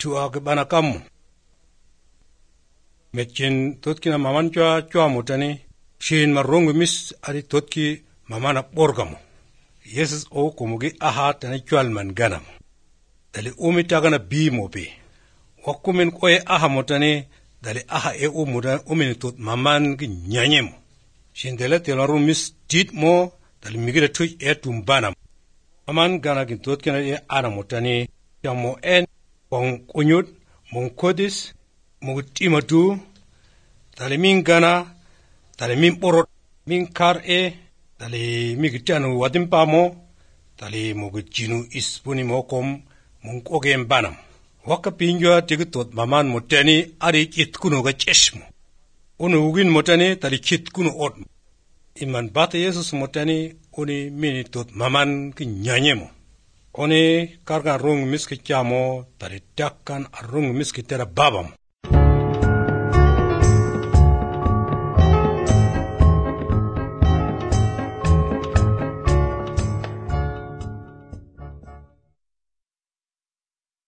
tua ke bana kamu. Metchen totki na maman chua mutani shin marrongu mis ari totki mamana borgamu. Yesus o kumugi aha tani chual man ganam. Dali umi tagana bi mobi. Wakumin koe aha mutani dali aha e umini tot maman ki nyanyemu. Shin dele telaru mis tit mo dali migida tuj e tumbanam. Maman gana kin totki na e ana mutani yamo en kong kunyut mong kodis mong timatu dali min gana dali min borot min kar e dali migitanu wadimpa mo dali mong jinu ispuni mo kom mong kogen banam. Waka pinjwa tigitot maman mutani ari kit kuno ga cheshmo. Unu ugin mutani dali kit kuno odmo. Iman bata Yesus mutani uni mini tot maman ki nyanyemo. Oni kargan rung miski chamo dali dakkan arung miski tera babam.